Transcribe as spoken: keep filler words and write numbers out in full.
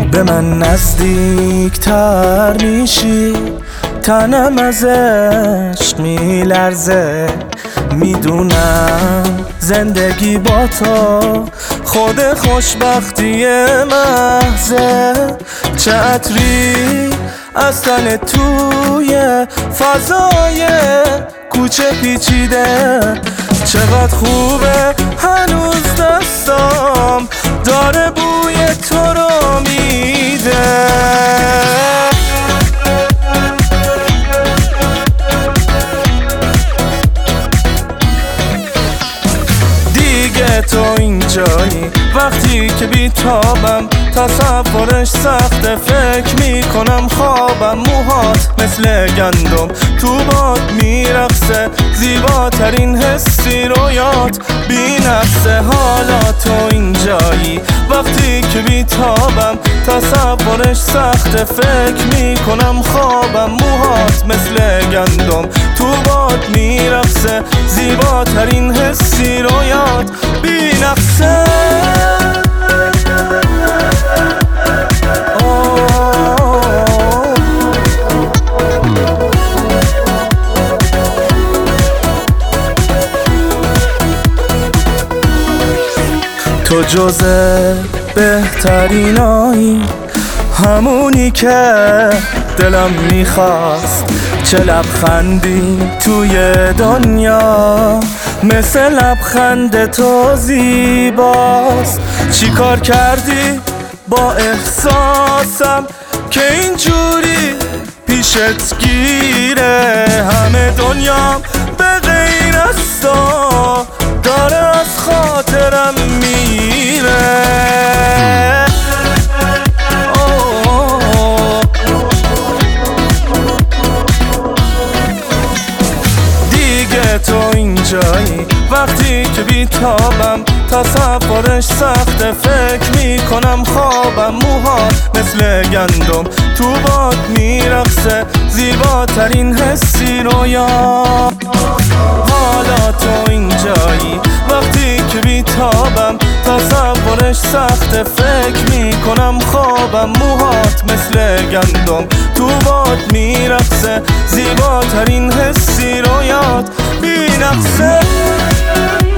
به من نزدیک تر میشی، تنم از عشق میلرزه. میدونم زندگی با تو خود خوشبختی محضه. چه عطری از تن توی فضای کوچه پیچیده، چقدر خوبه هنوز دستام داره بوی تو رو میده. دیگه تو اینجایی وقتی که بیتابم، تصورش سخته فکر میکنم خوابم. موهات مثل گندم تو باد میرقصه، زیباترین حسی رویات بی نقصه. حالا تو اینجایی وقتی که بیتابم، تصورش سخته فکر میکنم خوابم. موهات مثل گندم تو باد میرقصه، زیباترین حسی رویات بی نقصه. تو جزء بهترینایی، همونی که دلم میخواست. چه لبخندی توی دنیا مثل لبخند تو زیباست. چی کار کردی با احساسم که اینجوری پیشت گیره؟ همه دنیام به غیر از تو داره از خاطرم میره. دیگه تو اینجایی وقتی که بیتابم، تصورش سخته فکر میکنم خوابم. موهات مثل گندم تو باد میرقصه، زیباترین حسی رویا. حالا تو اینجایی وقتی که بیتابم، تصورش سخته فکر میکنم خوابم. موهات مثل گندم تو باد میرقصه، زیباترین حسی رویات بی نقصه.